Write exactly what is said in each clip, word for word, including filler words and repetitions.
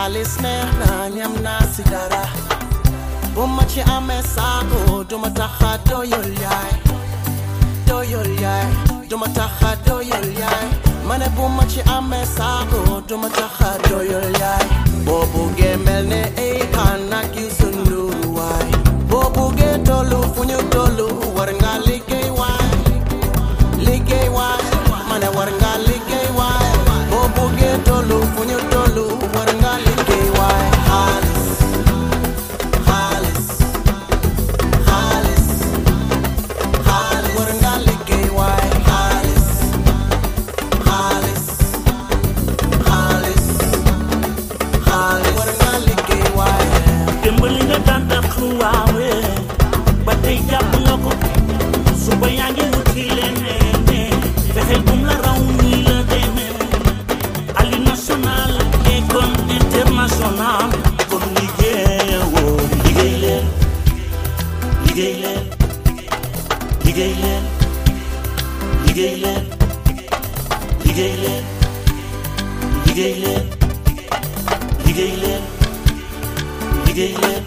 xaalis neex na ñam naa si dara bu ma ci amee saako duma taxa doyul yaay doyul yaay duma taxa doyul yaay ma ne bu ma ci amee saako duma taxa doyul yaay boo buggee mel ne ay kan ak yu sundur waay boo buggee tollu fu ñu tollu war nga liggéey waay liggéey waay ma ne war nga liggéey waay boo buggee tollu fu ñu tollu war nga liggéey waay xaalis xaalis xaalis xaalis war nga liggéey waay xaalis xaalis xaalis xaalis war nga liggéey waay dimbali nga daan dàq waawe ba tey jàpp nga ko suba yaa ngi wuti leneen fexeel bum la raw nii la demee Ali national école international kon liggéey woo liggéey leen liggéey leen liggéey leen liggéey leen liggéey leen liggéey leen liggéey leen liggéey leen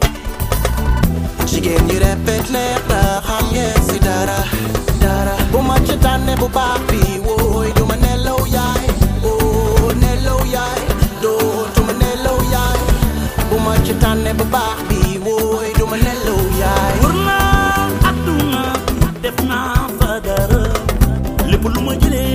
jigéen ñi rafet neex na xam ngeen si dara dara bu ma ci tànne bu baax bi wooy du ma nelaw yaay oo nelaw yaay dootu ma nelaw yaay bu ma ci tànne bu baax bi wooy du ma nelaw yaay wër naa àdduna def naa fa dara lépp lu ma jëlee